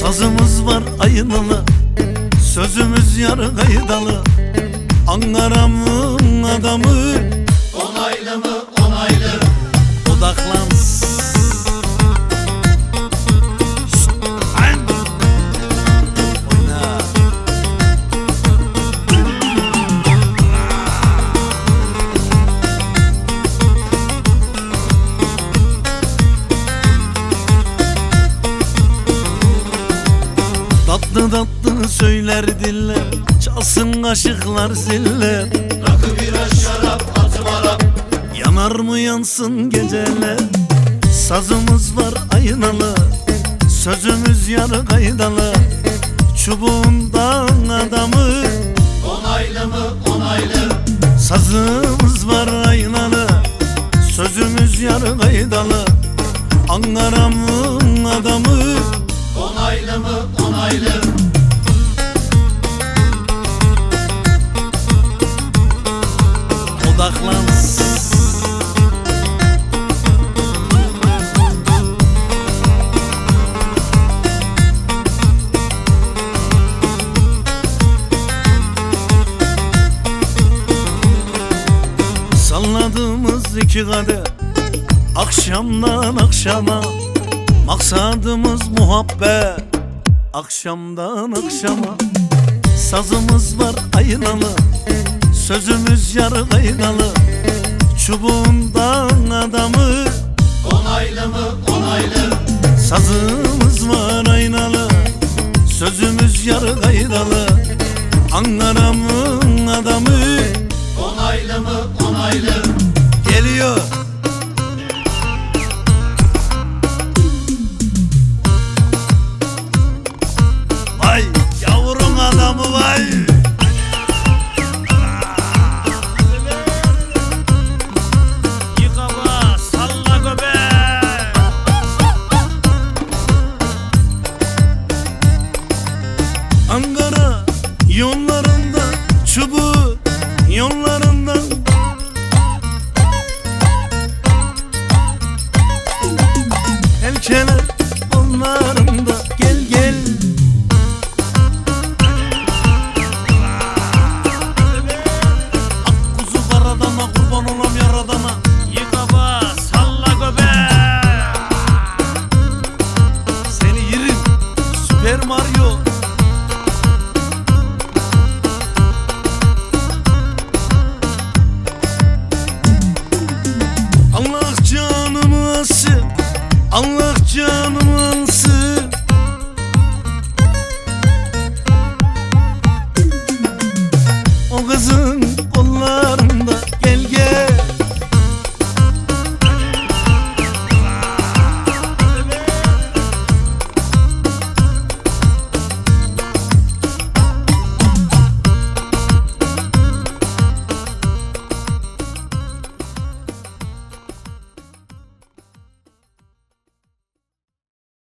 Sazımız var aynalı, sözümüz yarı kaydalı. Ankara'mın adamı, onaylı mı onaylı? Odaklan. Tatlı tatlı söyler diller, çalsın aşıklar ziller. Rakı bira şarap atım Arap, Yanar mı yansın geceler. Sazımız var aynalı, sözümüz yarı kaydalı. Çubuğundan adamı, onaylı mı onaylı? sazımız var aynalı, sözümüz yarı kaydalı. Ankara'mın adamı, Onaylı mı onaylı? odaklan. Salladığımız iki kadeh akşamdan akşama, maksadımız muhabbet akşamdan akşama. Sazımız var aynalı, sözümüz yarı kaynalı. Çubuğundan adamı, Onaylı mı onaylı? sazımız var aynalı, sözümüz yarı kaynalı. Ankara'mın adamı Onaylı mı onaylı? geliyor. Vay yavrun adamı vay. Yıkama salla göbek. Ankara yollarında, çubuğu yollarında. Elkeler onlarında.